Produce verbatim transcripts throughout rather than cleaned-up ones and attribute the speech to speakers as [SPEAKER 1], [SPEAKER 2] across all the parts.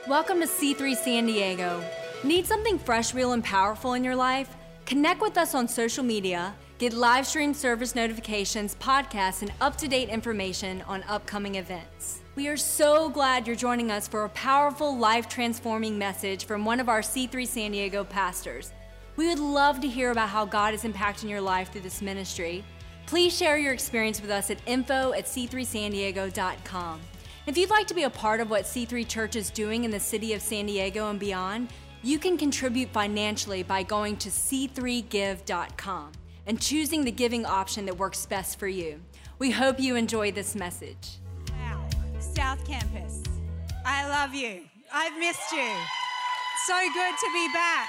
[SPEAKER 1] Welcome to C three San Diego. Need something fresh, real, and powerful in your life? Connect with us on social media, get live stream service notifications, podcasts, and up-to-date information on upcoming events. We are so glad you're joining us for a powerful, life-transforming message from one of our C three San Diego pastors. We would love to hear about how God is impacting your life through this ministry. Please share your experience with us at info at c three san diego dot com. If you'd like to be a part of what C three Church is doing in the city of San Diego and beyond, you can contribute financially by going to c three give dot com and choosing the giving option that works best for you. We hope you enjoy this message.
[SPEAKER 2] Wow, South Campus, I love you. I've missed you. So good to be back.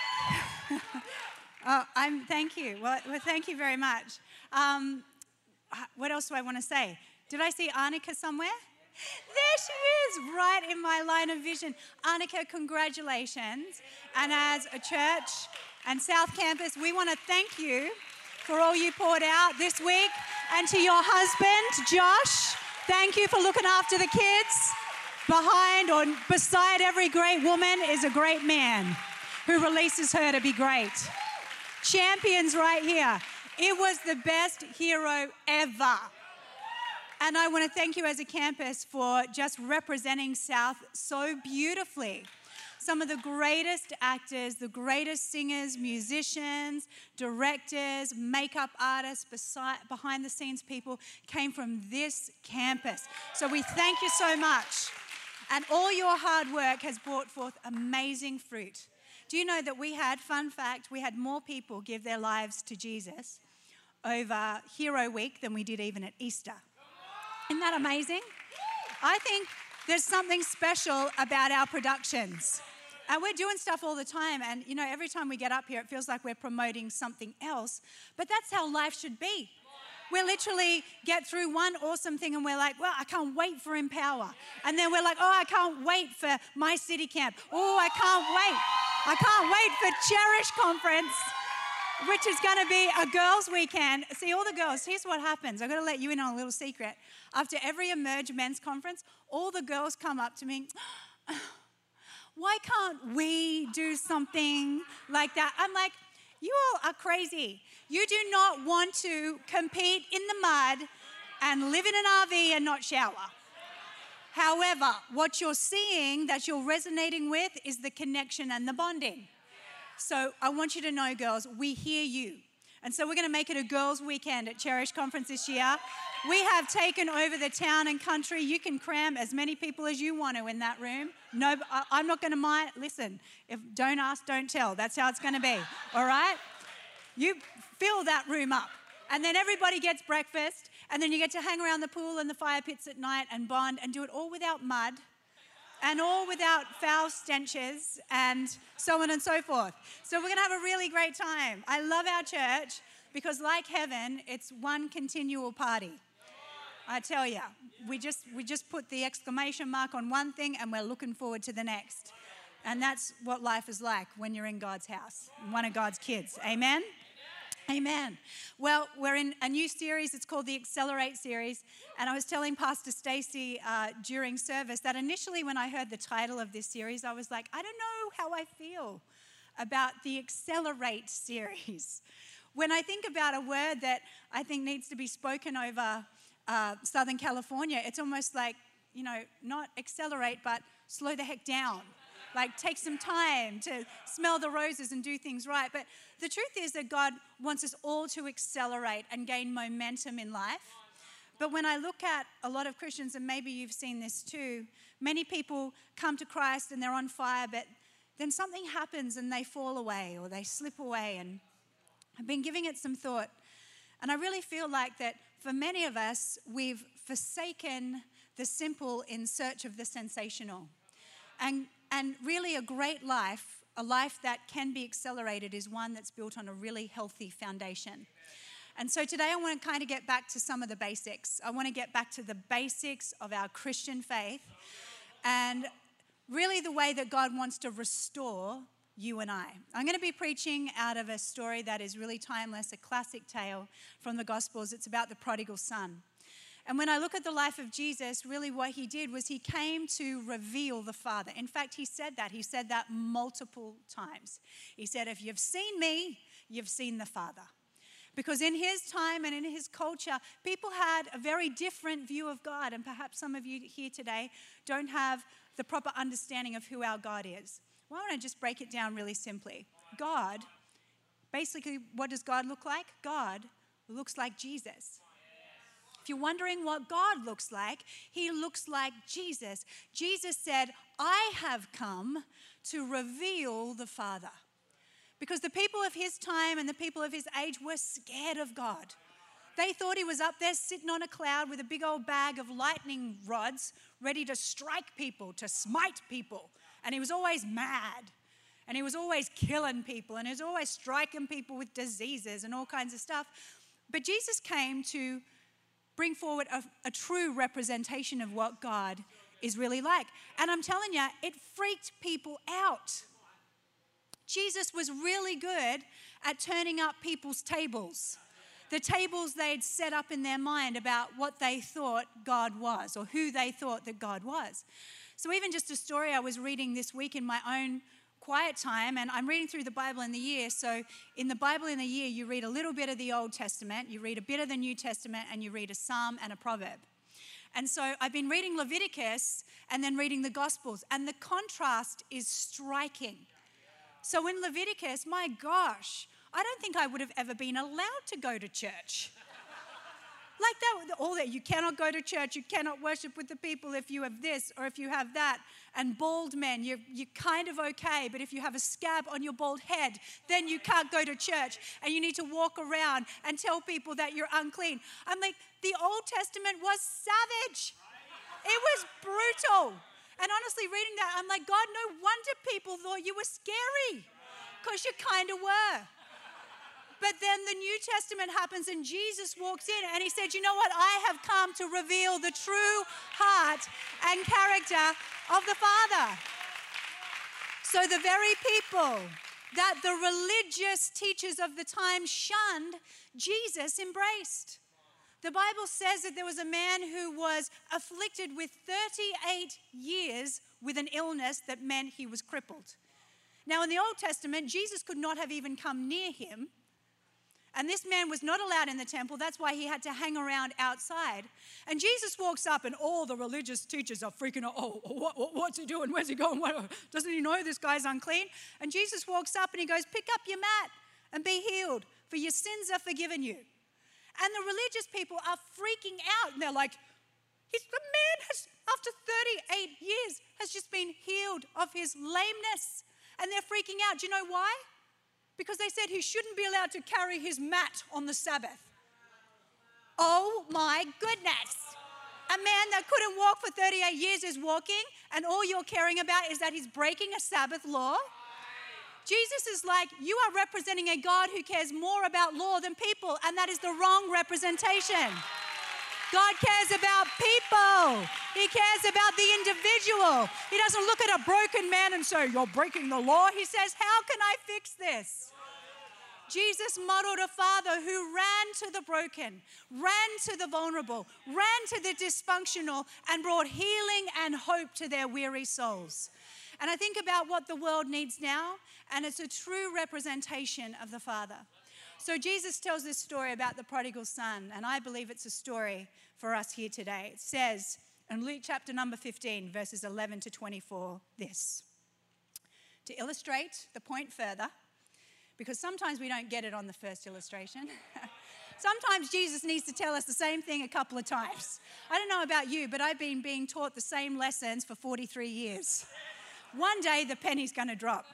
[SPEAKER 2] oh, I'm. Thank you. Well, well, thank you very much. Um, what else do I want to say? Did I see Annika somewhere? There she is, right in my line of vision. Annika, congratulations. And as a church and South Campus, we want to thank you for all you poured out this week. And to your husband, Josh, thank you for looking after the kids. Behind or beside every great woman is a great man who releases her to be great. Champions right here. It was the best hero ever. And I want to thank you as a campus for just representing South so beautifully. Some of the greatest actors, the greatest singers, musicians, directors, makeup artists, beside, behind the scenes people came from this campus. So we thank you so much. And all your hard work has brought forth amazing fruit. Do you know that we had, fun fact, we had more people give their lives to Jesus over Hero Week than we did even at Easter. Isn't that amazing? I think there's something special about our productions. And we're doing stuff all the time. And, you know, every time we get up here, it feels like we're promoting something else. But that's how life should be. We literally get through one awesome thing and we're like, well, I can't wait for Empower. And then we're like, oh, I can't wait for My City Camp. Oh, I can't wait. I can't wait for Cherish Conference, which is going to be a girls' weekend. See, all the girls, here's what happens. I've got to let you in on a little secret. After every Emerge men's conference, all the girls come up to me, why can't we do something like that? I'm like, you all are crazy. You do not want to compete in the mud and live in an R V and not shower. However, what you're seeing that you're resonating with is the connection and the bonding. So I want you to know, girls, we hear you. And so we're going to make it a girls' weekend at Cherish Conference this year. We have taken over the town and country. You can cram as many people as you want to in that room. No, I'm not going to mind. Listen, if don't ask, don't tell. That's how it's going to be, all right? You fill that room up. And then everybody gets breakfast. And then you get to hang around the pool and the fire pits at night and bond and do it all without mud. And all without foul stenches and so on and so forth. So we're going to have a really great time. I love our church because like heaven, it's one continual party. I tell you, we just we just put the exclamation mark on one thing and we're looking forward to the next. And that's what life is like when you're in God's house, one of God's kids. Amen? Amen. Well, we're in a new series. It's called the Accelerate series. And I was telling Pastor Stacey uh, during service that initially when I heard the title of this series, I was like, I don't know how I feel about the Accelerate series. When I think about a word that I think needs to be spoken over uh, Southern California, it's almost like, you know, not accelerate, but slow the heck down. Like, take some time to smell the roses and do things right. But the truth is that God wants us all to accelerate and gain momentum in life. But when I look at a lot of Christians, and maybe you've seen this too, many people come to Christ and they're on fire, but then something happens and they fall away or they slip away. And I've been giving it some thought. And I really feel like that for many of us, we've forsaken the simple in search of the sensational. And And really a great life, a life that can be accelerated, is one that's built on a really healthy foundation. And so today I want to kind of get back to some of the basics. I want to get back to the basics of our Christian faith and really the way that God wants to restore you and I. I'm going to be preaching out of a story that is really timeless, a classic tale from the Gospels. It's about the prodigal son. And when I look at the life of Jesus, really what he did was he came to reveal the Father. In fact, he said that. He said that multiple times. He said, if you've seen me, you've seen the Father. Because in his time and in his culture, people had a very different view of God. And perhaps some of you here today don't have the proper understanding of who our God is. Well, I want to just break it down really simply. God, basically, what does God look like? God looks like Jesus. If you're wondering what God looks like, he looks like Jesus. Jesus said, I have come to reveal the Father. Because the people of his time and the people of his age were scared of God. They thought he was up there sitting on a cloud with a big old bag of lightning rods ready to strike people, to smite people. And he was always mad. And he was always killing people. And he was always striking people with diseases and all kinds of stuff. But Jesus came to bring forward a, a true representation of what God is really like. And I'm telling you, it freaked people out. Jesus was really good at turning up people's tables. The tables they'd set up in their mind about what they thought God was or who they thought that God was. So even just a story I was reading this week in my own quiet time, and I'm reading through the Bible in the year. So in the Bible in the year, you read a little bit of the Old Testament, you read a bit of the New Testament, and you read a psalm and a proverb. And so I've been reading Leviticus and then reading the Gospels, and the contrast is striking. So in Leviticus, my gosh, I don't think I would have ever been allowed to go to church. Like that, all that, you cannot go to church, you cannot worship with the people if you have this or if you have that. And bald men, you're, you're kind of okay, but if you have a scab on your bald head, then you can't go to church and you need to walk around and tell people that you're unclean. I'm like, the Old Testament was savage. It was brutal. And honestly, reading that, I'm like, God, no wonder people thought you were scary, because you kind of were. But then the New Testament happens and Jesus walks in and he said, you know what? I have come to reveal the true heart and character of the Father. So the very people that the religious teachers of the time shunned, Jesus embraced. The Bible says that there was a man who was afflicted with thirty-eight years with an illness that meant he was crippled. Now in the Old Testament, Jesus could not have even come near him. And this man was not allowed in the temple. That's why he had to hang around outside. And Jesus walks up and all the religious teachers are freaking out. Oh, what, what, what's he doing? Where's he going? What, doesn't he know this guy's unclean? And Jesus walks up and he goes, pick up your mat and be healed, for your sins are forgiven you. And the religious people are freaking out. And they're like, He's, the man has, after thirty-eight years, has just been healed of his lameness. And they're freaking out. Do you know why? Because they said he shouldn't be allowed to carry his mat on the Sabbath. Oh my goodness. A man that couldn't walk for thirty-eight years is walking, and all you're caring about is that he's breaking a Sabbath law? Jesus is like, you are representing a God who cares more about law than people, and that is the wrong representation. God cares about people. He cares about the individual. He doesn't look at a broken man and say, you're breaking the law. He says, how can I fix this? Jesus modeled a father who ran to the broken, ran to the vulnerable, ran to the dysfunctional, and brought healing and hope to their weary souls. And I think about what the world needs now, and it's a true representation of the Father. So Jesus tells this story about the prodigal son, and I believe it's a story for us here today. It says in Luke chapter number fifteen, verses eleven to twenty-four, this. To illustrate the point further, because sometimes we don't get it on the first illustration. Sometimes Jesus needs to tell us the same thing a couple of times. I don't know about you, but I've been being taught the same lessons for forty-three years. One day the penny's going to drop.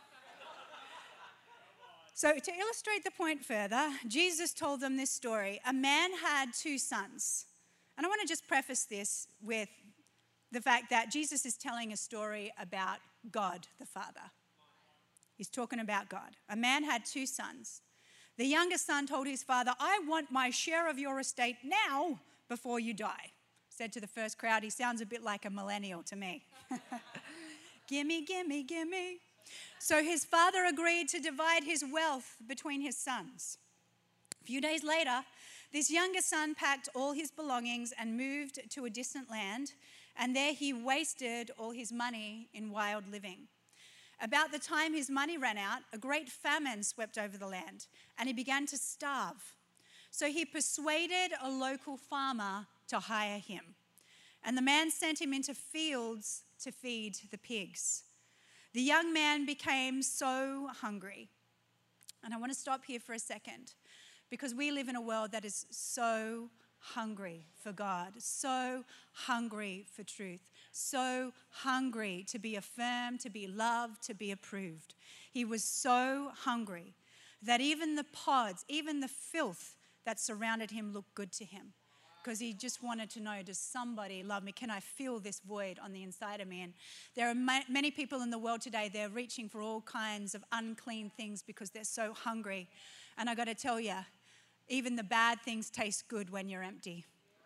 [SPEAKER 2] So to illustrate the point further, Jesus told them this story. A man had two sons. And I want to just preface this with the fact that Jesus is telling a story about God the Father. He's talking about God. A man had two sons. The youngest son told his father, I want my share of your estate now before you die. Said to the first crowd, he sounds a bit like a millennial to me. Gimme, gimme, gimme. So his father agreed to divide his wealth between his sons. A few days later, This younger son packed all his belongings and moved to a distant land, and there he wasted all his money in wild living. About the time his money ran out, a great famine swept over the land, and he began to starve. So he persuaded a local farmer to hire him, and the man sent him into fields to feed the pigs. The young man became so hungry. And I want to stop here for a second, because we live in a world that is so hungry for God, so hungry for truth, so hungry to be affirmed, to be loved, to be approved. He was so hungry that even the pods, even the filth that surrounded him looked good to him, because he just wanted to know, does somebody love me? Can I feel this void on the inside of me? And there are ma- many people in the world today, they're reaching for all kinds of unclean things because they're so hungry. And I got to tell you, even the bad things taste good when you're empty.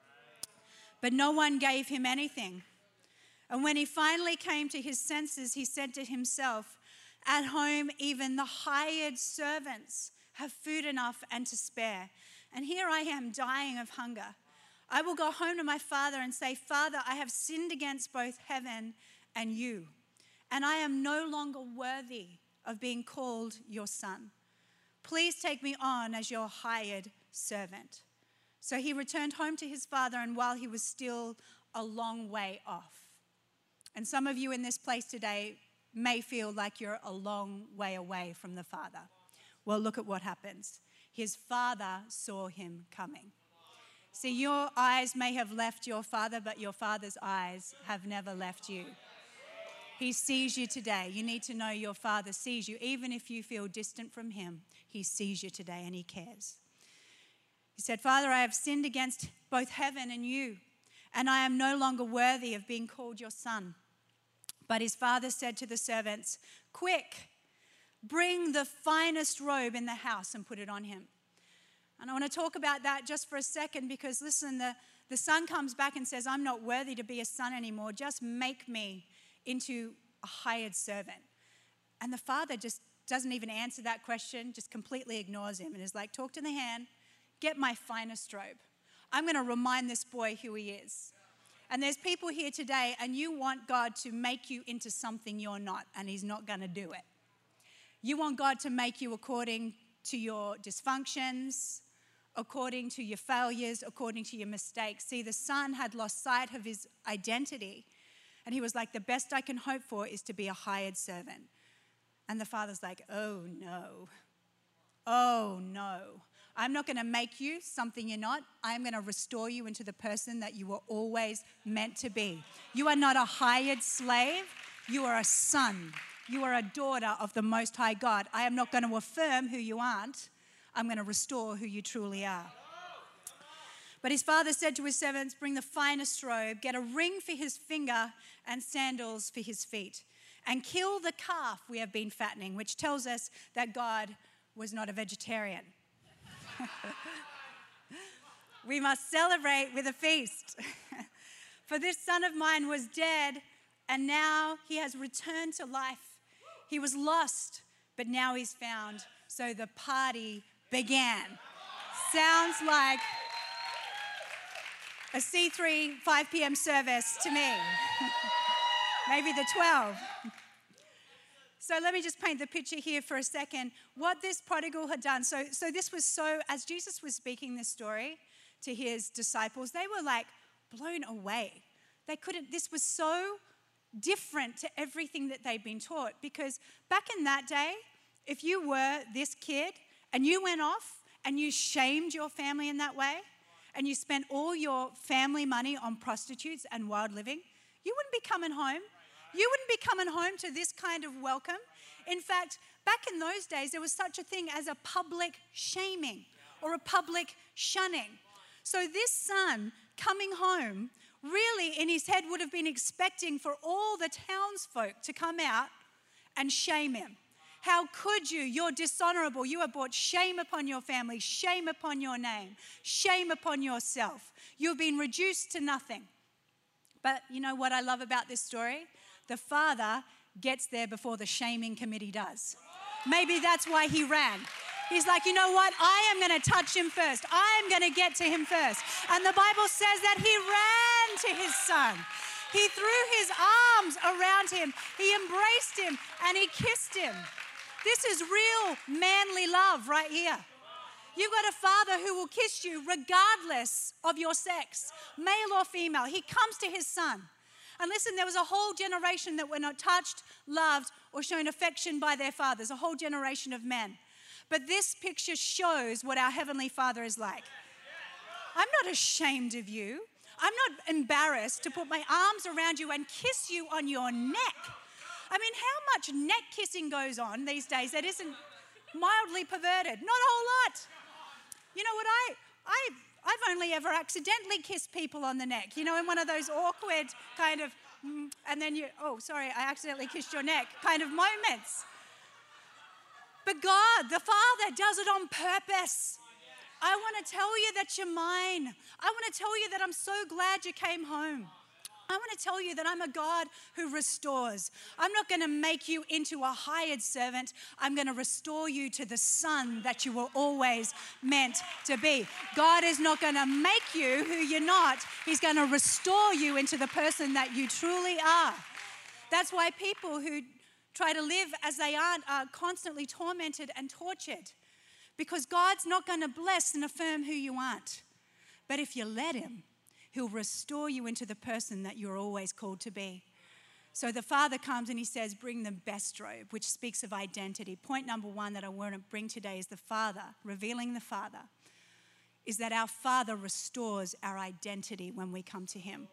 [SPEAKER 2] But no one gave him anything. And when he finally came to his senses, he said to himself, at home, even the hired servants have food enough and to spare. And here I am dying of hunger. I will go home to my father and say, Father, I have sinned against both heaven and you, and I am no longer worthy of being called your son. Please take me on as your hired servant. So he returned home to his father, and while he was still a long way off. And some of you in this place today may feel like you're a long way away from the Father. Well, look at what happens. His father saw him coming. See, your eyes may have left your father, but your father's eyes have never left you. He sees you today. You need to know your father sees you. Even if you feel distant from him, he sees you today and he cares. He said, Father, I have sinned against both heaven and you, and I am no longer worthy of being called your son. But his father said to the servants, quick, bring the finest robe in the house and put it on him. And I want to talk about that just for a second, because listen, the, the son comes back and says, I'm not worthy to be a son anymore. Just make me into a hired servant. And the father just doesn't even answer that question, just completely ignores him and is like, talk to the hand, get my finest robe. I'm going to remind this boy who he is. And there's people here today, and you want God to make you into something you're not, and he's not going to do it. You want God to make you according to your dysfunctions, according to your failures, according to your mistakes. See, the son had lost sight of his identity, and he was like, the best I can hope for is to be a hired servant. And the father's like, oh no, oh no. I'm not going to make you something you're not. I'm going to restore you into the person that you were always meant to be. You are not a hired slave. You are a son. You are a daughter of the Most High God. I am not going to affirm who you aren't. I'm going to restore who you truly are. But his father said to his servants, bring the finest robe, get a ring for his finger and sandals for his feet, and kill the calf we have been fattening, which tells us that God was not a vegetarian. We must celebrate with a feast. For this son of mine was dead, and now he has returned to life. He was lost, but now he's found. So the party began. Sounds like a C three five p.m. service to me. Maybe the twelve. So let me just paint the picture here for a second. What this prodigal had done. So, so this was so, as Jesus was speaking this story to his disciples, they were like blown away. They couldn't, this was so different to everything that they'd been taught. Because back in that day, if you were this kid and you went off and you shamed your family in that way, and you spent all your family money on prostitutes and wild living, you wouldn't be coming home. You wouldn't be coming home to this kind of welcome. In fact, back in those days, there was such a thing as a public shaming or a public shunning. So this son coming home, really in his head would have been expecting for all the townsfolk to come out and shame him. How could you? You're dishonorable. You have brought shame upon your family, shame upon your name, shame upon yourself. You've been reduced to nothing. But you know what I love about this story? The father gets there before the shaming committee does. Maybe that's why he ran. He's like, you know what? I am going to touch him first. I am going to get to him first. And the Bible says that he ran to his son. He threw his arms around him. He embraced him and he kissed him. This is real manly love right here. You've got a father who will kiss you regardless of your sex, male or female. He comes to his son. And listen, there was a whole generation that were not touched, loved, or shown affection by their fathers, a whole generation of men. But this picture shows what our Heavenly Father is like. I'm not ashamed of you. I'm not embarrassed to put my arms around you and kiss you on your neck. I mean, how much neck kissing goes on these days that isn't mildly perverted? Not a whole lot. You know what, I, I, I've only ever accidentally kissed people on the neck, you know, in one of those awkward kind of, mm, and then you, oh, sorry, I accidentally kissed your neck kind of moments. But God, the Father, does it on purpose. I want to tell you that you're mine. I want to tell you that I'm so glad you came home. I want to tell you that I'm a God who restores. I'm not going to make you into a hired servant. I'm going to restore you to the son that you were always meant to be. God is not going to make you who you're not. He's going to restore you into the person that you truly are. That's why people who try to live as they aren't are constantly tormented and tortured, because God's not going to bless and affirm who you aren't. But if you let him, he'll restore you into the person that you're always called to be. So the Father comes and he says, bring the best robe, which speaks of identity. Point number one that I want to bring today is the Father, revealing the Father, is that our Father restores our identity when we come to him.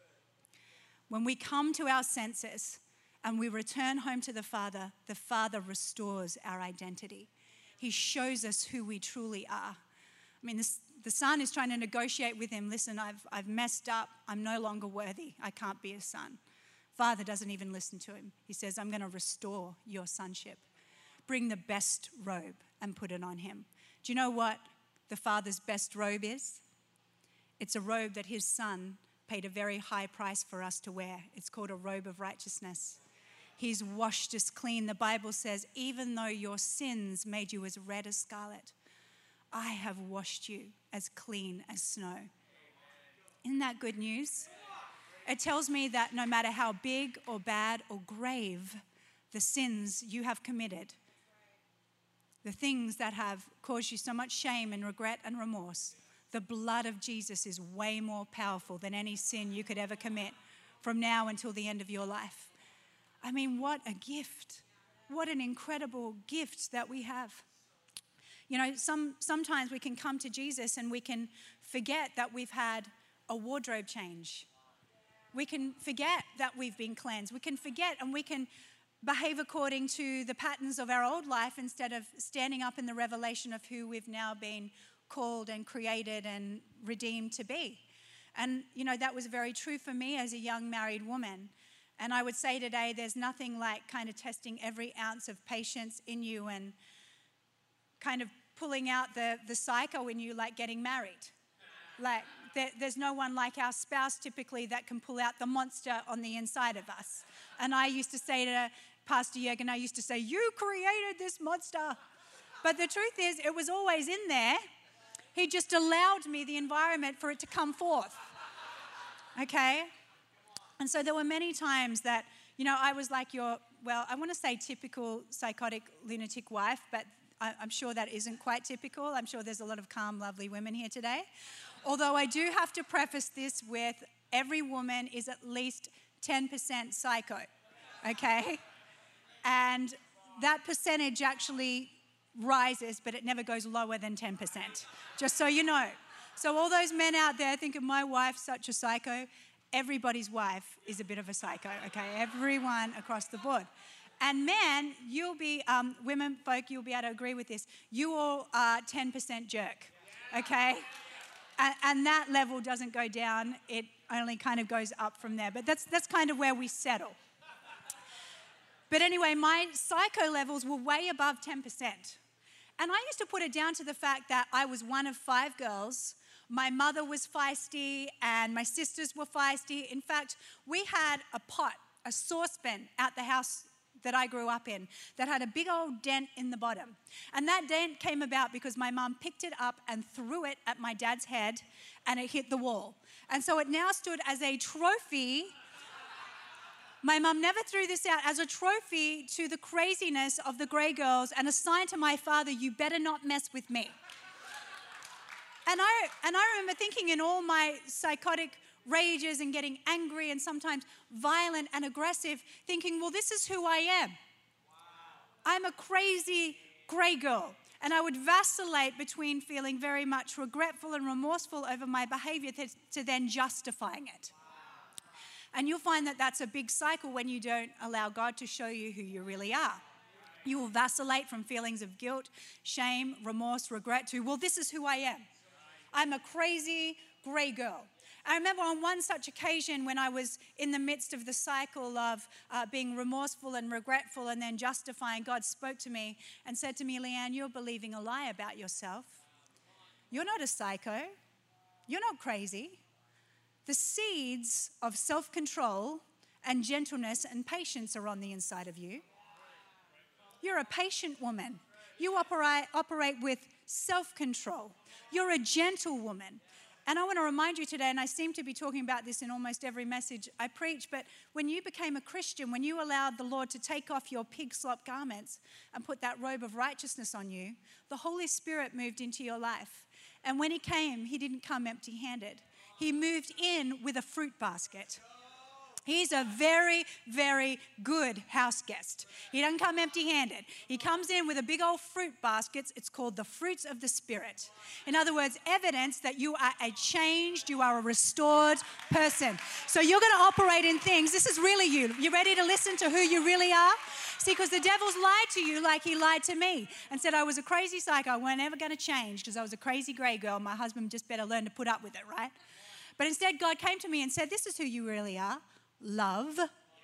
[SPEAKER 2] When we come to our senses and we return home to the Father, the Father restores our identity. He shows us who we truly are. I mean, this, the son is trying to negotiate with him. Listen, I've, I've messed up. I'm no longer worthy. I can't be a son. Father doesn't even listen to him. He says, I'm going to restore your sonship. Bring the best robe and put it on him. Do you know what the Father's best robe is? It's a robe that his son paid a very high price for us to wear. It's called a robe of righteousness. He's washed us clean. The Bible says, even though your sins made you as red as scarlet, I have washed you as clean as snow. Isn't that good news? It tells me that no matter how big or bad or grave the sins you have committed, the things that have caused you so much shame and regret and remorse, the blood of Jesus is way more powerful than any sin you could ever commit from now until the end of your life. I mean, what a gift. What an incredible gift that we have. You know, some sometimes we can come to Jesus and we can forget that we've had a wardrobe change. We can forget that we've been cleansed. We can forget and we can behave according to the patterns of our old life instead of standing up in the revelation of who we've now been called and created and redeemed to be. And, you know, that was very true for me as a young married woman. And I would say today there's nothing like kind of testing every ounce of patience in you and kind of pulling out the, the psycho in you like getting married. Like there, there's no one like our spouse typically that can pull out the monster on the inside of us. And I used to say to Pastor Jürgen, I used to say, you created this monster. But the truth is it was always in there. He just allowed me the environment for it to come forth. Okay? And so there were many times that, you know, I was like your, well, I want to say typical psychotic lunatic wife, but I, I'm sure that isn't quite typical. I'm sure there's a lot of calm, lovely women here today. Although I do have to preface this with every woman is at least ten percent psycho, okay? And that percentage actually rises, but it never goes lower than ten percent, just so you know. So all those men out there thinking my wife's such a psycho, everybody's wife is a bit of a psycho, okay? Everyone across the board. And men, you'll be, um, women folk, you'll be able to agree with this. You all are ten percent jerk, okay? And, and that level doesn't go down. It only kind of goes up from there. But that's that's kind of where we settle. But anyway, my psycho levels were way above ten percent. And I used to put it down to the fact that I was one of five girls. My mother was feisty and my sisters were feisty. In fact, we had a pot, a saucepan at the house that I grew up in that had a big old dent in the bottom. And that dent came about because my mum picked it up and threw it at my dad's head and it hit the wall. And so it now stood as a trophy. My mum never threw this out, as a trophy to the craziness of the Grey Girls and a sign to my father, you better not mess with me. And I, and I remember thinking in all my psychotic rages and getting angry and sometimes violent and aggressive, thinking, well, this is who I am. Wow. I'm a crazy grey girl. And I would vacillate between feeling very much regretful and remorseful over my behavior to, to then justifying it. Wow. And you'll find that that's a big cycle when you don't allow God to show you who you really are. You will vacillate from feelings of guilt, shame, remorse, regret to, well, this is who I am. I'm a crazy grey girl. I remember on one such occasion when I was in the midst of the cycle of uh, being remorseful and regretful and then justifying, God spoke to me and said to me, Leanne, you're believing a lie about yourself. You're not a psycho. You're not crazy. The seeds of self-control and gentleness and patience are on the inside of you. You're a patient woman. You operate, operate with self-control. You're a gentle woman. And I want to remind you today, and I seem to be talking about this in almost every message I preach, but when you became a Christian, when you allowed the Lord to take off your pig slop garments and put that robe of righteousness on you, the Holy Spirit moved into your life. And when he came, he didn't come empty-handed. He moved in with a fruit basket. He's a very, very good house guest. He doesn't come empty-handed. He comes in with a big old fruit basket. It's called the fruits of the Spirit. In other words, evidence that you are a changed, you are a restored person. So you're going to operate in things. This is really you. You ready to listen to who you really are? See, because the devil's lied to you like he lied to me and said I was a crazy psycho. I wasn't ever going to change because I was a crazy grey girl. My husband just better learn to put up with it, right? But instead, God came to me and said, this is who you really are. Love,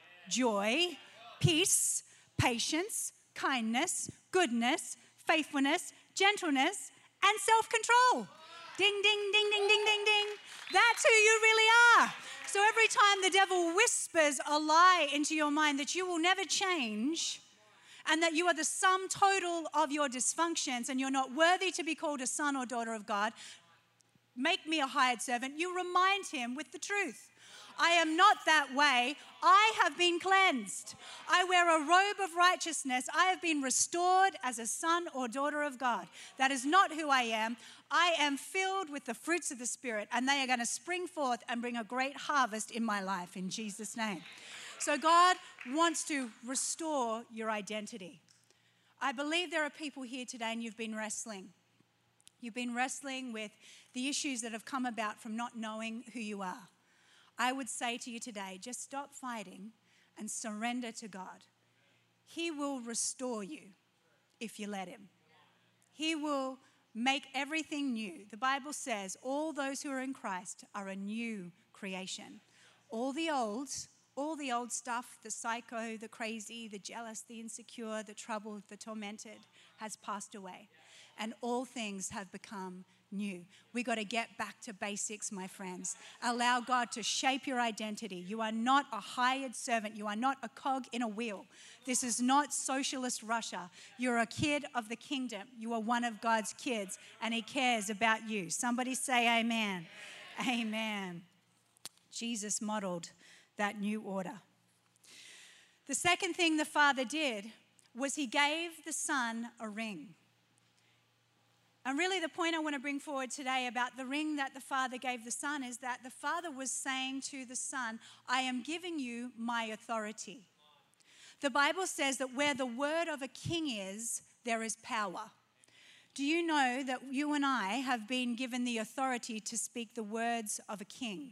[SPEAKER 2] joy, peace, patience, kindness, goodness, faithfulness, gentleness, and self-control. Ding, ding, ding, ding, ding, ding, ding. That's who you really are. So every time the devil whispers a lie into your mind that you will never change and that you are the sum total of your dysfunctions and you're not worthy to be called a son or daughter of God, make me a hired servant, you remind him with the truth. I am not that way. I have been cleansed. I wear a robe of righteousness. I have been restored as a son or daughter of God. That is not who I am. I am filled with the fruits of the Spirit, and they are going to spring forth and bring a great harvest in my life in Jesus' name. So God wants to restore your identity. I believe there are people here today and you've been wrestling. You've been wrestling with the issues that have come about from not knowing who you are. I would say to you today, just stop fighting and surrender to God. He will restore you if you let him. He will make everything new. The Bible says all those who are in Christ are a new creation. All the old, all the old stuff, the psycho, the crazy, the jealous, the insecure, the troubled, the tormented has passed away. And all things have become new. We got to get back to basics, my friends. Allow God to shape your identity. You are not a hired servant. You are not a cog in a wheel. This is not socialist Russia. You're a kid of the kingdom. You are one of God's kids, and he cares about you. Somebody say amen. Amen. Jesus modeled that new order. The second thing the Father did was he gave the Son a ring. And really the point I want to bring forward today about the ring that the Father gave the Son is that the Father was saying to the Son, I am giving you my authority. The Bible says that where the word of a king is, there is power. Do you know that you and I have been given the authority to speak the words of a king?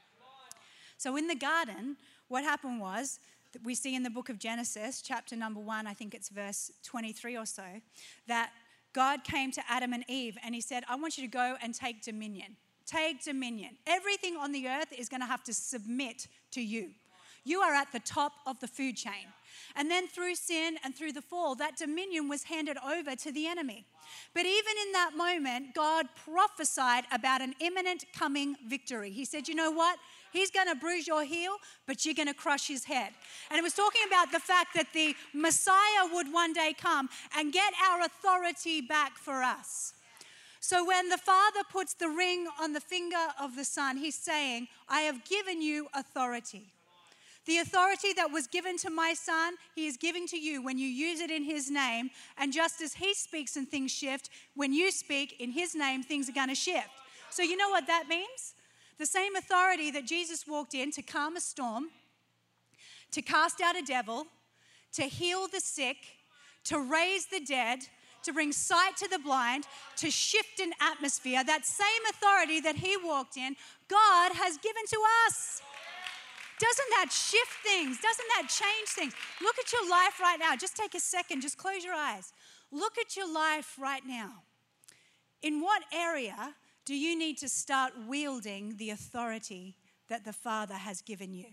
[SPEAKER 2] So in the garden, what happened was, we see in the book of Genesis, chapter number one, I think it's verse twenty-three or so, that God came to Adam and Eve and he said, I want you to go and take dominion. Take dominion. Everything on the earth is going to have to submit to you. You are at the top of the food chain. And then through sin and through the fall, that dominion was handed over to the enemy. But even in that moment, God prophesied about an imminent coming victory. He said, you know what? He's going to bruise your heel, but you're going to crush his head. And it was talking about the fact that the Messiah would one day come and get our authority back for us. So when the Father puts the ring on the finger of the Son, he's saying, I have given you authority. The authority that was given to my Son, he is giving to you when you use it in his name. And just as he speaks and things shift, when you speak in his name, things are going to shift. So you know what that means? The same authority that Jesus walked in to calm a storm, to cast out a devil, to heal the sick, to raise the dead, to bring sight to the blind, to shift an atmosphere, that same authority that he walked in, God has given to us. Doesn't that shift things? Doesn't that change things? Look at your life right now. Just take a second. Just close your eyes. Look at your life right now. In what area do you need to start wielding the authority that the Father has given you?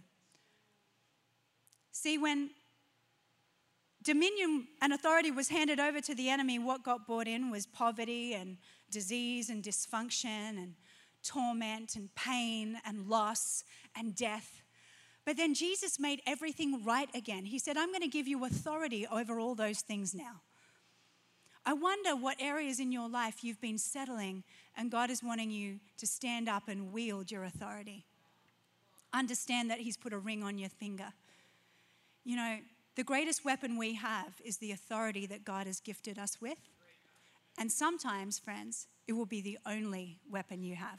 [SPEAKER 2] See, when dominion and authority was handed over to the enemy, what got brought in was poverty and disease and dysfunction and torment and pain and loss and death. But then Jesus made everything right again. He said, I'm going to give you authority over all those things now. I wonder what areas in your life you've been settling and God is wanting you to stand up and wield your authority. Understand that he's put a ring on your finger. You know, the greatest weapon we have is the authority that God has gifted us with. And sometimes, friends, it will be the only weapon you have.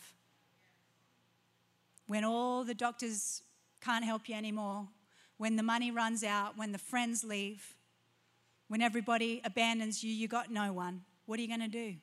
[SPEAKER 2] When all the doctors can't help you anymore, when the money runs out, when the friends leave, when everybody abandons you, you got no one. What are you going to do?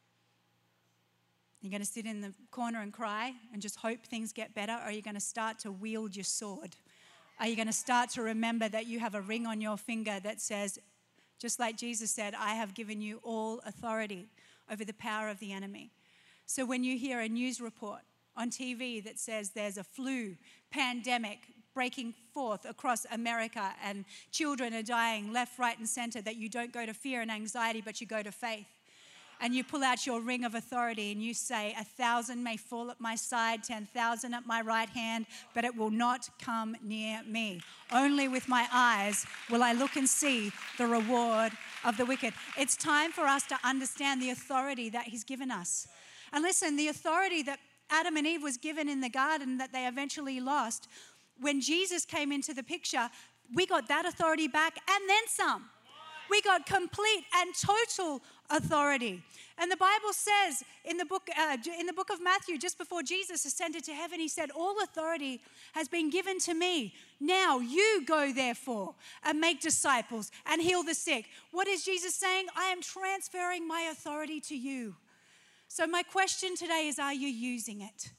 [SPEAKER 2] You're going to sit in the corner and cry and just hope things get better, or are you going to start to wield your sword? Are you going to start to remember that you have a ring on your finger that says, just like Jesus said, I have given you all authority over the power of the enemy. So when you hear a news report on T V that says there's a flu pandemic breaking forth across America and children are dying left, right, and center, that you don't go to fear and anxiety, but you go to faith. And you pull out your ring of authority and you say, a thousand may fall at my side, ten thousand at my right hand, but it will not come near me. Only with my eyes will I look and see the reward of the wicked. It's time for us to understand the authority that he's given us. And listen, the authority that Adam and Eve was given in the garden that they eventually lost, when Jesus came into the picture, we got that authority back and then some. We got complete and total authority. And the Bible says in the book uh, in the book of Matthew, just before Jesus ascended to heaven, he said, all authority has been given to me. Now you go therefore and make disciples and heal the sick. What is Jesus saying? I am transferring my authority to you. So my question today is, are you using it?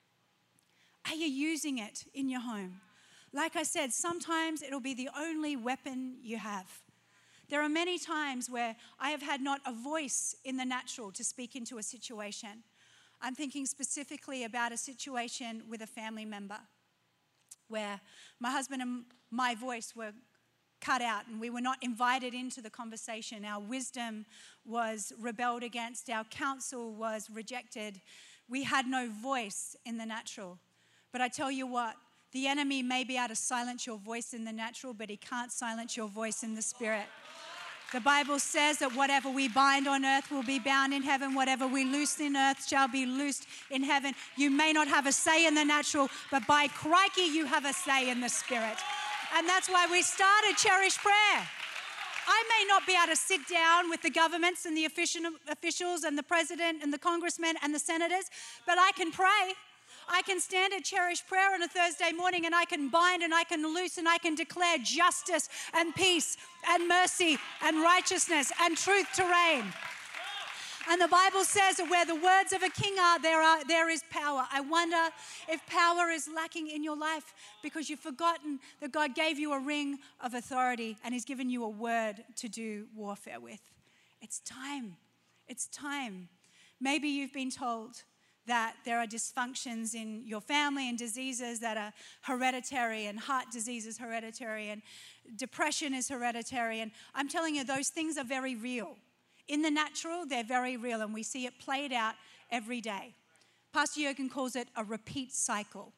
[SPEAKER 2] Are you using it in your home? Like I said, sometimes it'll be the only weapon you have. There are many times where I have had not a voice in the natural to speak into a situation. I'm thinking specifically about a situation with a family member where my husband and my voice were cut out and we were not invited into the conversation. Our wisdom was rebelled against. Our counsel was rejected. We had no voice in the natural. But I tell you what, the enemy may be able to silence your voice in the natural, but he can't silence your voice in the spirit. The Bible says that whatever we bind on earth will be bound in heaven. Whatever we loose in earth shall be loosed in heaven. You may not have a say in the natural, but by crikey, you have a say in the spirit. And that's why we started Cherish Prayer. I may not be able to sit down with the governments and the officials and the president and the congressmen and the senators, but I can pray. I can stand at Cherish Prayer on a Thursday morning and I can bind and I can loose and I can declare justice and peace and mercy and righteousness and truth to reign. And the Bible says that where the words of a king are, there are there is power. I wonder if power is lacking in your life because you've forgotten that God gave you a ring of authority and he's given you a word to do warfare with. It's time. It's time. Maybe you've been told that there are dysfunctions in your family and diseases that are hereditary, and heart disease is hereditary, and depression is hereditary. And I'm telling you, those things are very real. In the natural, they're very real, and we see it played out every day. Pastor Jürgen calls it a repeat cycle.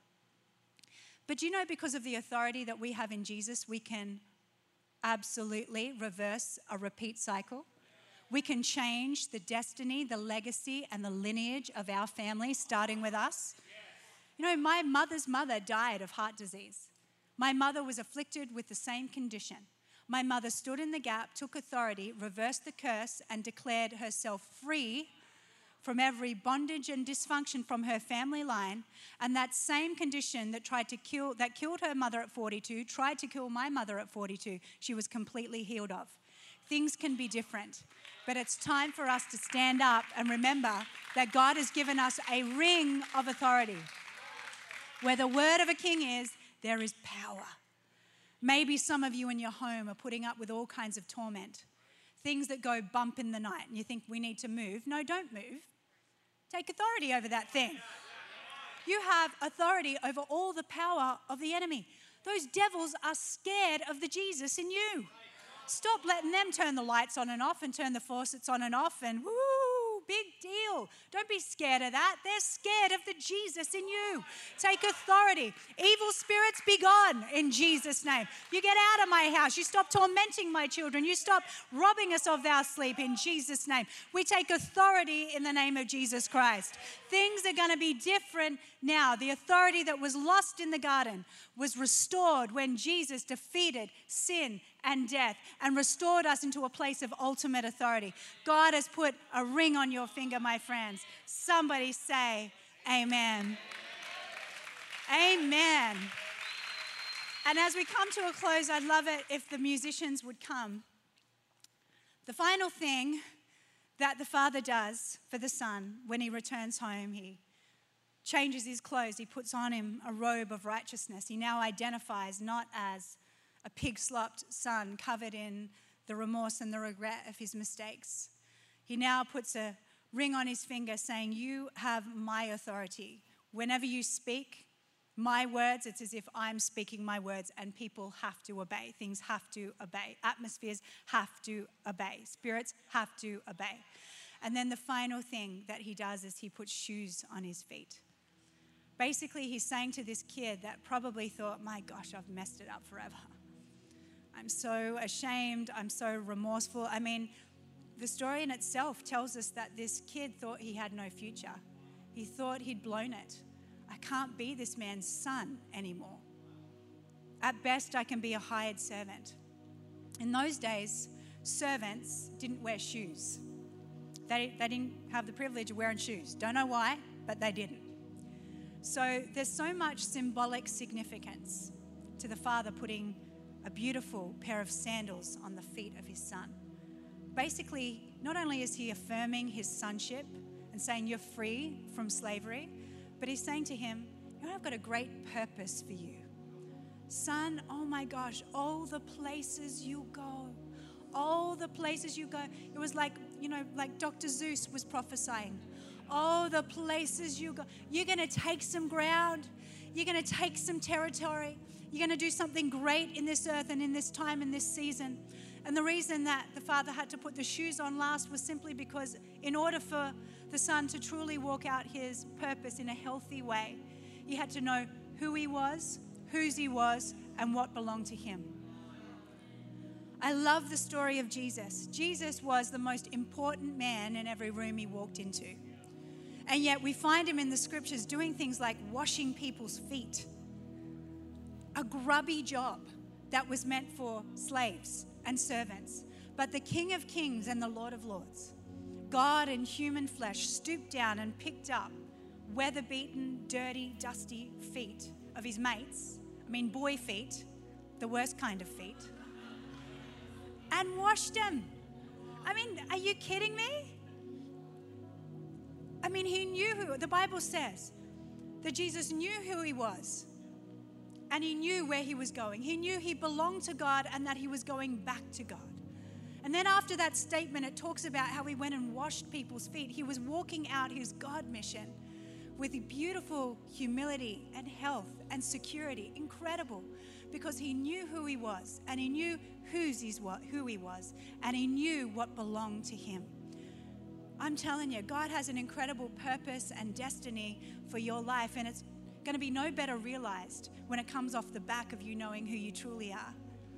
[SPEAKER 2] But you know, because of the authority that we have in Jesus, we can absolutely reverse a repeat cycle. We can change the destiny, the legacy, and the lineage of our family, starting with us. You know, my mother's mother died of heart disease. My mother was afflicted with the same condition. My mother stood in the gap, took authority, reversed the curse, and declared herself free from every bondage and dysfunction from her family line. And that same condition that tried to kill, that killed her mother at forty-two, tried to kill my mother at forty-two, she was completely healed of. Things can be different, but it's time for us to stand up and remember that God has given us a ring of authority. Where the word of a king is, there is power. Maybe some of you in your home are putting up with all kinds of torment, things that go bump in the night, and you think we need to move. No, don't move. Take authority over that thing. You have authority over all the power of the enemy. Those devils are scared of the Jesus in you. Stop letting them turn the lights on and off and turn the faucets on and off and woo, big deal. Don't be scared of that. They're scared of the Jesus in you. Take authority. Evil spirits, be gone in Jesus' name. You get out of my house. You stop tormenting my children. You stop robbing us of our sleep in Jesus' name. We take authority in the name of Jesus Christ. Things are going to be different now. The authority that was lost in the garden was restored when Jesus defeated sin and death and restored us into a place of ultimate authority. God has put a ring on your finger, my friends. Somebody say amen. Amen. And as we come to a close, I'd love it if the musicians would come. The final thing that the Father does for the Son when he returns home, he changes his clothes. He puts on him a robe of righteousness. He now identifies not as a pig-slopped son covered in the remorse and the regret of his mistakes. He now puts a ring on his finger saying, you have my authority. Whenever you speak my words, it's as if I'm speaking my words, and people have to obey. Things have to obey. Atmospheres have to obey. Spirits have to obey. And then the final thing that he does is he puts shoes on his feet. Basically, he's saying to this kid that probably thought, my gosh, I've messed it up forever. I'm so ashamed. I'm so remorseful. I mean, the story in itself tells us that this kid thought he had no future. He thought he'd blown it. I can't be this man's son anymore. At best, I can be a hired servant. In those days, servants didn't wear shoes. They, they didn't have the privilege of wearing shoes. Don't know why, but they didn't. So there's so much symbolic significance to the Father putting a beautiful pair of sandals on the feet of his son. Basically, not only is he affirming his sonship and saying you're free from slavery, but he's saying to him, you know, I've got a great purpose for you. Son, oh my gosh, all the places you go, all the places you go. It was like, you know, like Doctor Zeus was prophesying. Oh, the places you go. You're going to take some ground. You're going to take some territory. You're going to do something great in this earth and in this time, in this season. And the reason that the Father had to put the shoes on last was simply because in order for the Son to truly walk out his purpose in a healthy way, he had to know who he was, whose he was, and what belonged to him. I love the story of Jesus. Jesus was the most important man in every room he walked into. And yet we find him in the scriptures doing things like washing people's feet. A grubby job that was meant for slaves and servants. But the King of Kings and the Lord of Lords, God in human flesh, stooped down and picked up weather-beaten, dirty, dusty feet of his mates. I mean, boy feet, the worst kind of feet. And washed them. I mean, are you kidding me? I mean, he knew who, the Bible says that Jesus knew who he was. And he knew where he was going. He knew he belonged to God and that he was going back to God. And then after that statement, it talks about how he went and washed people's feet. He was walking out his God mission with beautiful humility and health and security. Incredible, because he knew who he was, and he knew whose he's what, who he was, and he knew what belonged to him. I'm telling you, God has an incredible purpose and destiny for your life, and it's going to be no better realized when it comes off the back of you knowing who you truly are.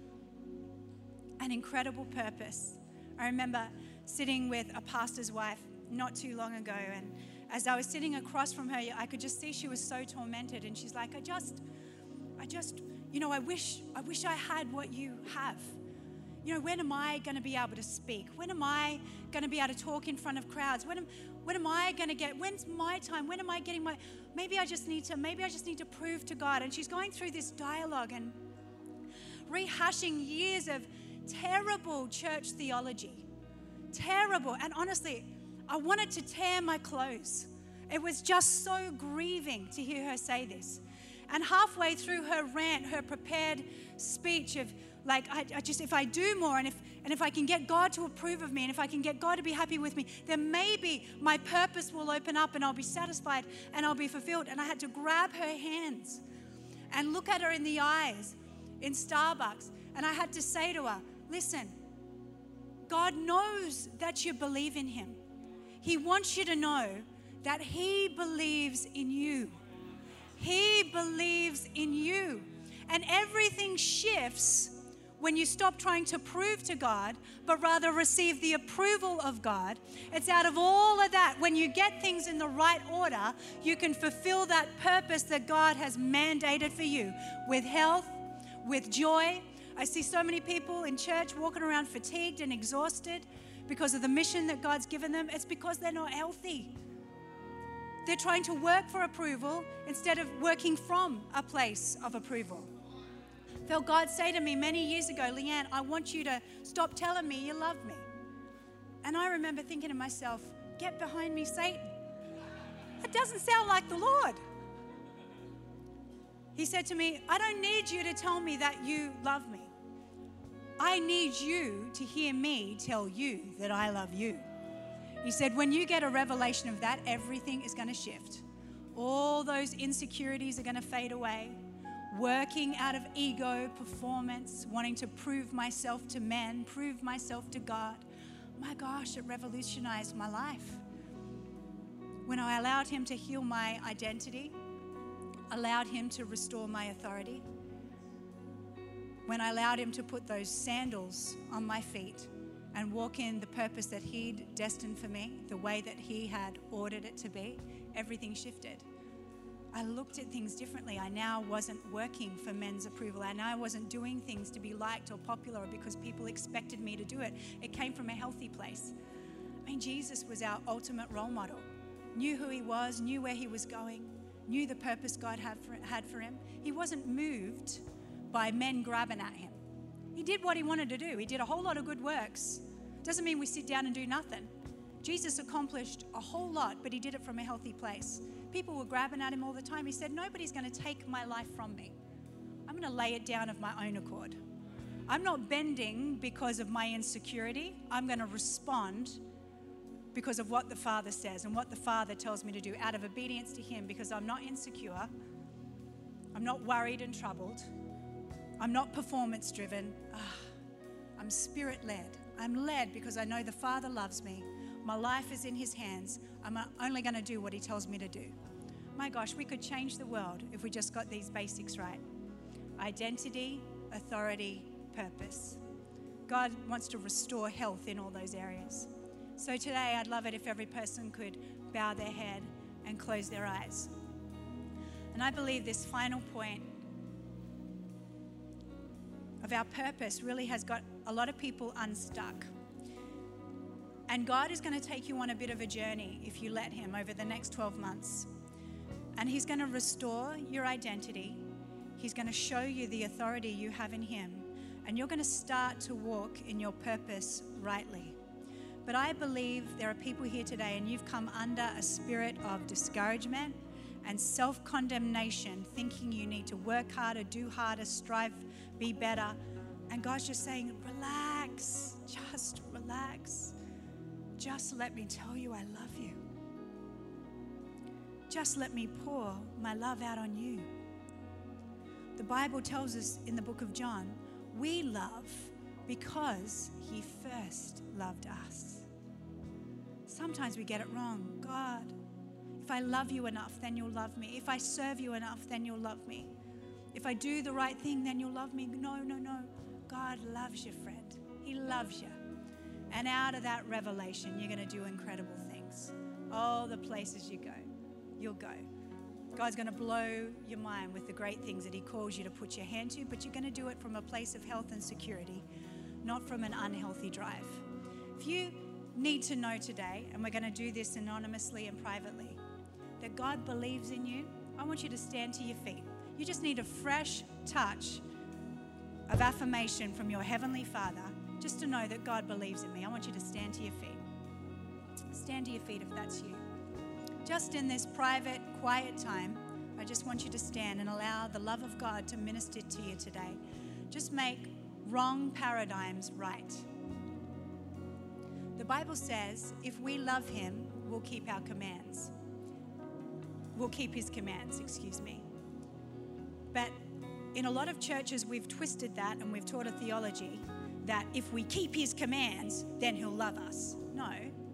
[SPEAKER 2] An incredible purpose. I remember sitting with a pastor's wife not too long ago, and as I was sitting across from her, I could just see she was so tormented, and she's like, I just, I just, you know, I wish, I wish I had what you have. You know, when am I going to be able to speak? When am I going to be able to talk in front of crowds? When am, when am I going to get, when's my time? When am I getting my, maybe I just need to, maybe I just need to prove to God. And she's going through this dialogue and rehashing years of terrible church theology. Terrible. And honestly, I wanted to tear my clothes. It was just so grieving to hear her say this. And halfway through her rant, her prepared speech of like, I, I just, if I do more, and if and if I can get God to approve of me, and if I can get God to be happy with me, then maybe my purpose will open up and I'll be satisfied and I'll be fulfilled. And I had to grab her hands and look at her in the eyes in Starbucks. And I had to say to her, listen, God knows that you believe in him. He wants you to know that he believes in you. He believes in you. And everything shifts when you stop trying to prove to God, but rather receive the approval of God. It's out of all of that, when you get things in the right order, you can fulfill that purpose that God has mandated for you with health, with joy. I see so many people in church walking around fatigued and exhausted because of the mission that God's given them. It's because they're not healthy. They're trying to work for approval instead of working from a place of approval. I felt God say to me many years ago, Leanne, I want you to stop telling me you love me. And I remember thinking to myself, get behind me, Satan. That doesn't sound like the Lord. He said to me, I don't need you to tell me that you love me. I need you to hear me tell you that I love you. He said, when you get a revelation of that, everything is going to shift. All those insecurities are going to fade away. Working out of ego, performance, wanting to prove myself to men, prove myself to God. My gosh, it revolutionized my life. When I allowed him to heal my identity, allowed him to restore my authority, when I allowed him to put those sandals on my feet and walk in the purpose that he'd destined for me, the way that he had ordered it to be, everything shifted. I looked at things differently. I now wasn't working for men's approval. I now wasn't doing things to be liked or popular or because people expected me to do it. It came from a healthy place. I mean, Jesus was our ultimate role model. Knew who he was, knew where he was going, knew the purpose God had for, had for him. He wasn't moved by men grabbing at him. He did what he wanted to do. He did a whole lot of good works. Doesn't mean we sit down and do nothing. Jesus accomplished a whole lot, but he did it from a healthy place. People were grabbing at him all the time. He said, nobody's going to take my life from me. I'm going to lay it down of my own accord. I'm not bending because of my insecurity. I'm going to respond because of what the Father says and what the Father tells me to do out of obedience to him, because I'm not insecure. I'm not worried and troubled. I'm not performance driven. Ah, I'm spirit led. I'm led because I know the Father loves me. My life is in his hands. I'm only going to do what he tells me to do. My gosh, we could change the world if we just got these basics right. Identity, authority, purpose. God wants to restore health in all those areas. So today, I'd love it if every person could bow their head and close their eyes. And I believe this final point of our purpose really has got a lot of people unstuck. And God is going to take you on a bit of a journey if you let him over the next twelve months. And he's going to restore your identity. He's going to show you the authority you have in him. And you're going to start to walk in your purpose rightly. But I believe there are people here today and you've come under a spirit of discouragement and self-condemnation, thinking you need to work harder, do harder, strive, be better. And God's just saying, relax, just relax. Just let me tell you I love you. just let me pour my love out on you. The Bible tells us in the book of John, we love because he first loved us. Sometimes we get it wrong. God, if I love you enough, then you'll love me. If I serve you enough, then you'll love me. If I do the right thing, then you'll love me. No, no, no. God loves you, friend. He loves you. And out of that revelation, you're going to do incredible things. All the places you go, you'll go. God's going to blow your mind with the great things that he calls you to put your hand to, but you're going to do it from a place of health and security, not from an unhealthy drive. If you need to know today, and we're going to do this anonymously and privately, that God believes in you, I want you to stand to your feet. You just need a fresh touch of affirmation from your Heavenly Father just to know that God believes in me. I want you to stand to your feet. Stand to your feet if that's you. Just in this private, quiet time, I just want you to stand and allow the love of God to minister to you today. Just make wrong paradigms right. The Bible says if we love him, we'll keep our commands. We'll keep his commands, excuse me. But in a lot of churches, we've twisted that and we've taught a theology that if we keep his commands, then he'll love us. No,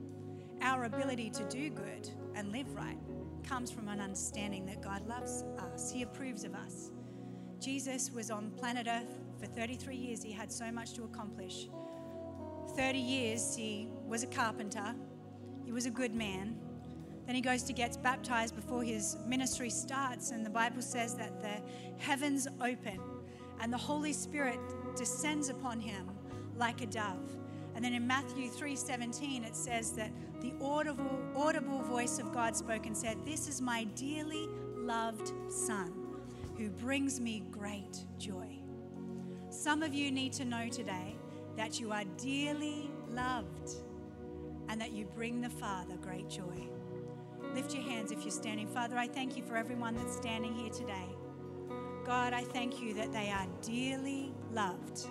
[SPEAKER 2] our ability to do good and live right comes from an understanding that God loves us. He approves of us. Jesus was on planet Earth for thirty-three years. He had so much to accomplish. thirty years, he was a carpenter. He was a good man. Then he goes to get baptized before his ministry starts, and the Bible says that the heavens open and the Holy Spirit descends upon him like a dove. And then in Matthew three seventeen, it says that the audible, audible voice of God spoke and said, "This is my dearly loved Son, who brings me great joy." Some of you need to know today that you are dearly loved and that you bring the Father great joy. Lift your hands if you're standing. Father, I thank you for everyone that's standing here today. God, I thank you that they are dearly loved.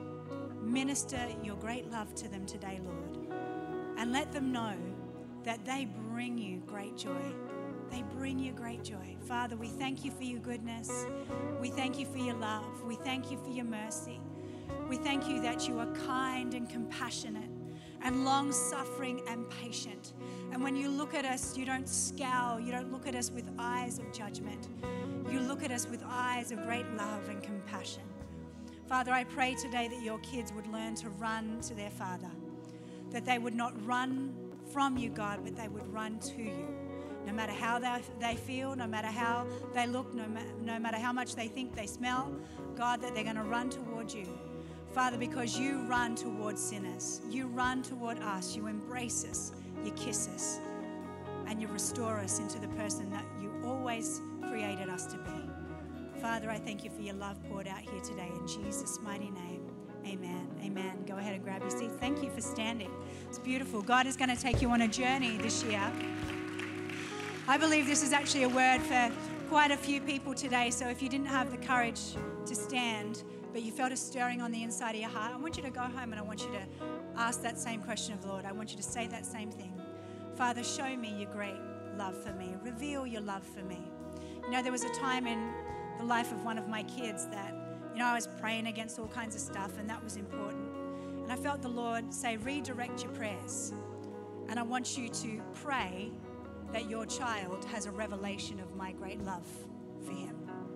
[SPEAKER 2] Minister your great love to them today, Lord, and let them know that they bring you great joy. They bring you great joy. Father, we thank you for your goodness. We thank you for your love. We thank you for your mercy. We thank you that you are kind and compassionate and long-suffering and patient. And when you look at us, you don't scowl. You don't look at us with eyes of judgment. You look at us with eyes of great love and compassion. Father, I pray today that your kids would learn to run to their Father, that they would not run from you, God, but they would run to you. No matter how they, they feel, no matter how they look, no, ma- no matter how much they think they smell, God, that they're going to run towards you. Father, because you run towards sinners. You run toward us. You embrace us. You kiss us. And you restore us into the person that you always created us to be. Father, I thank you for your love poured out here today. In Jesus' mighty name, amen. Amen. Go ahead and grab your seat. Thank you for standing. It's beautiful. God is going to take you on a journey this year. I believe this is actually a word for quite a few people today. So if you didn't have the courage to stand, but you felt a stirring on the inside of your heart, I want you to go home and I want you to ask that same question of the Lord. I want you to say that same thing. Father, show me your great love for me. Reveal your love for me. You know, there was a time in the life of one of my kids that, you know, I was praying against all kinds of stuff, and that was important. And I felt the Lord say, redirect your prayers. And I want you to pray that your child has a revelation of my great love for him.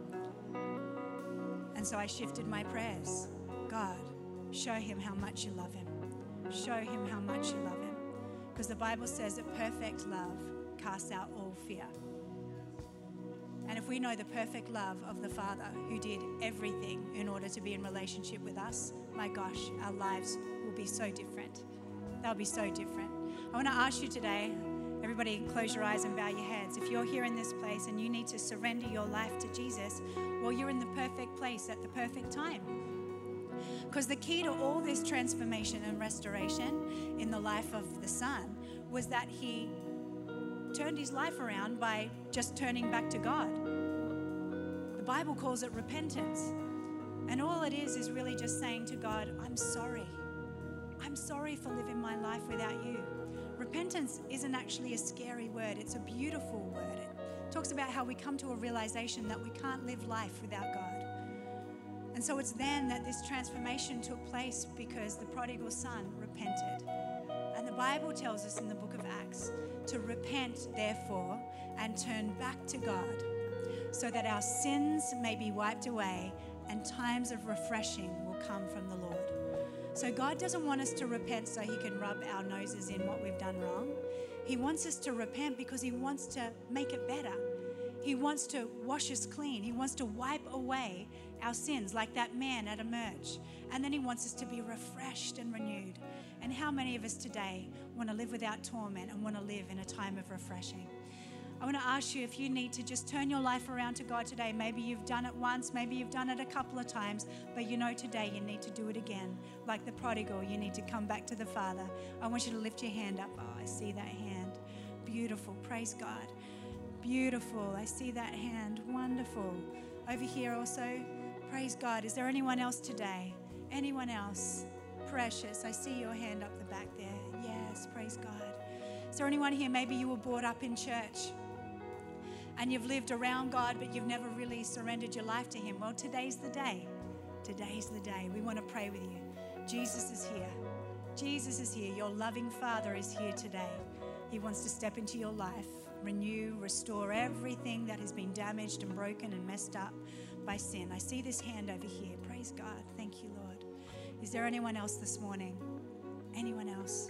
[SPEAKER 2] And so I shifted my prayers. God, show him how much you love him. Show him how much you love him. Because the Bible says that perfect love casts out all fear. And if we know the perfect love of the Father who did everything in order to be in relationship with us, my gosh, our lives will be so different. They'll be so different. I want to ask you today, everybody close your eyes and bow your heads. If you're here in this place and you need to surrender your life to Jesus, well, you're in the perfect place at the perfect time. Because the key to all this transformation and restoration in the life of the Son was that he turned his life around by just turning back to God. The Bible calls it repentance. And all it is is really just saying to God, I'm sorry. I'm sorry for living my life without you. Repentance isn't actually a scary word. It's a beautiful word. talks about how we come to a realization that we can't live life without God. And so it's then that this transformation took place because the prodigal son repented. And the Bible tells us in the book of Acts to repent, therefore, and turn back to God so that our sins may be wiped away and times of refreshing will come from the Lord. So God doesn't want us to repent so he can rub our noses in what we've done wrong. He wants us to repent because he wants to make it better. He wants to wash us clean. He wants to wipe away our sins like that man at Emerge. And then he wants us to be refreshed and renewed. And how many of us today want to live without torment and want to live in a time of refreshing? I want to ask you if you need to just turn your life around to God today. Maybe you've done it once, maybe you've done it a couple of times, but you know today you need to do it again. Like the prodigal, you need to come back to the Father. I want you to lift your hand up. Oh, I see that hand. Beautiful. Praise God. Beautiful. I see that hand. Wonderful. Over here also. Praise God. Is there anyone else today? Anyone else? Precious. I see your hand up the back there. Yes. Praise God. Is there anyone here? Maybe you were brought up in church and you've lived around God, but you've never really surrendered your life to him. Well, today's the day. Today's the day. We want to pray with you. Jesus is here. Jesus is here. Your loving Father is here today. He wants to step into your life, renew, restore everything that has been damaged and broken and messed up by sin. I see this hand over here. Praise God. Thank you, Lord. Is there anyone else this morning? Anyone else?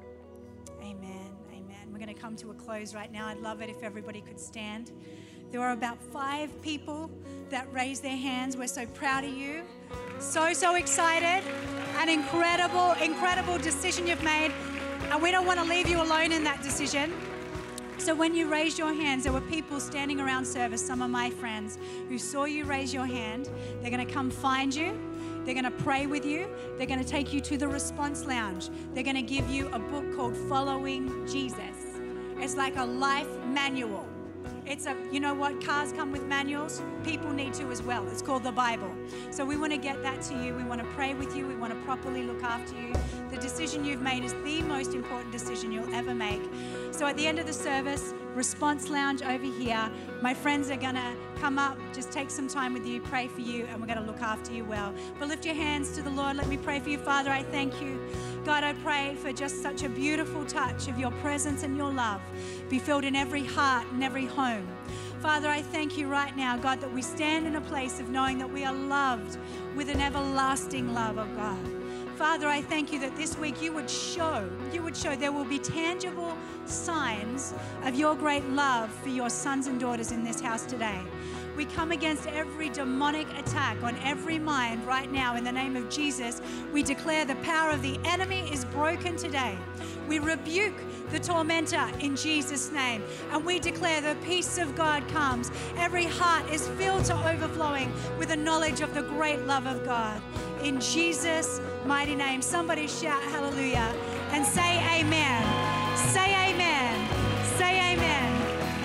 [SPEAKER 2] Amen. Amen. We're going to come to a close right now. I'd love it if everybody could stand. There are about five people that raised their hands. We're so proud of you. So, so excited. An incredible, incredible decision you've made. And we don't want to leave you alone in that decision. So when you raised your hands, there were people standing around service, some of my friends, who saw you raise your hand. They're going to come find you. They're going to pray with you. They're going to take you to the response lounge. They're going to give you a book called Following Jesus. It's like a life manual. It's a, you know what, cars come with manuals. People need to as well. It's called the Bible. So we want to get that to you. We want to pray with you. We want to properly look after you. The decision you've made is the most important decision you'll ever make. So at the end of the service, response lounge over here, my friends are going to come up, just take some time with you, pray for you, and we're going to look after you well. But lift your hands to the Lord. Let me pray for you. Father, I thank you. God, I pray for just such a beautiful touch of your presence and your love be filled in every heart and every home. Father, I thank you right now, God, that we stand in a place of knowing that we are loved with an everlasting love of God. Father, I thank you that this week you would show, you would show there will be tangible signs of your great love for your sons and daughters in this house today. We come against every demonic attack on every mind right now in the name of Jesus. We declare the power of the enemy is broken today. We rebuke the tormentor in Jesus' name. And we declare the peace of God comes. Every heart is filled to overflowing with the knowledge of the great love of God. In Jesus' mighty name, somebody shout hallelujah and say amen. Say amen. Say amen.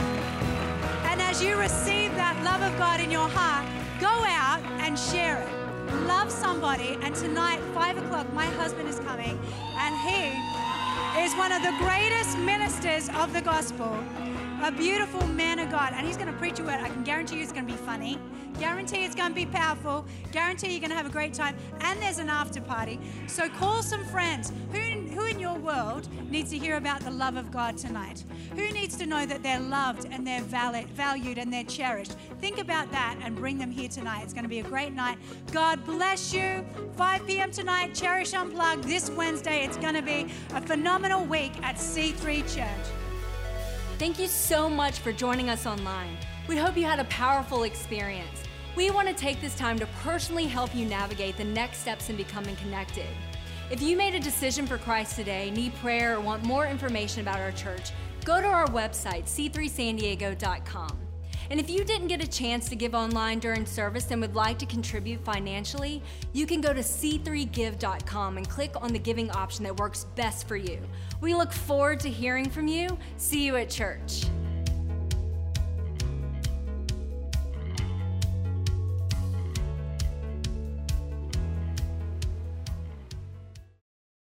[SPEAKER 2] And as you receive that love of God in your heart, go out and share it. Love somebody. And tonight, five o'clock, my husband is coming, and he is one of the greatest ministers of the gospel, a beautiful man of God, and he's going to preach a word. I can guarantee you it's going to be funny. Guarantee it's going to be powerful. Guarantee you're going to have a great time. And there's an after party. So call some friends. Who, who in your world needs to hear about the love of God tonight? Who needs to know that they're loved and they're valid, valued and they're cherished? Think about that and bring them here tonight. It's going to be a great night. God bless you. five p.m. tonight, Cherish Unplugged. This Wednesday, it's going to be a phenomenal week at C three Church.
[SPEAKER 1] Thank you so much for joining us online. We hope you had a powerful experience. We want to take this time to personally help you navigate the next steps in becoming connected. If you made a decision for Christ today, need prayer, or want more information about our church, go to our website, c three san diego dot com. And if you didn't get a chance to give online during service and would like to contribute financially, you can go to c three give dot com and click on the giving option that works best for you. We look forward to hearing from you. See you at church.